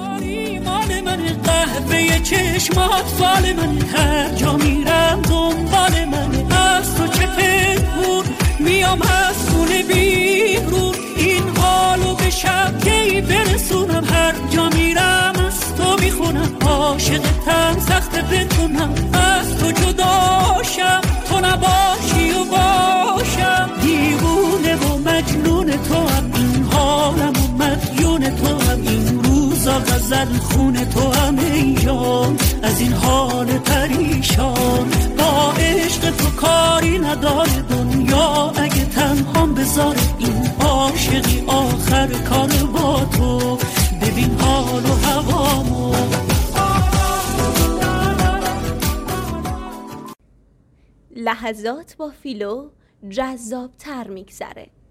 مال من قهوه چشمات فال من، هر جا میرم دنبال من، از تو چه پنهون میام از خونه بیرون، این حالو به شب کی برسونم، هر جا میرم از تو میخونم، عاشقتم سخت بتونم از تو جداشم، تو نباشی و باشم، دیوونه و مجنون تو هم، این حالم و مدیون تو هم، این روزا غزل خون تو هم، ای جان از این حال پریشان، با عشق تو کاری نداره دنیا، اگه تنهام بذاره این عاشقی آخر کار با تو، ببین حال و هوامو. لحظات با فیلو جذاب تر میگذره.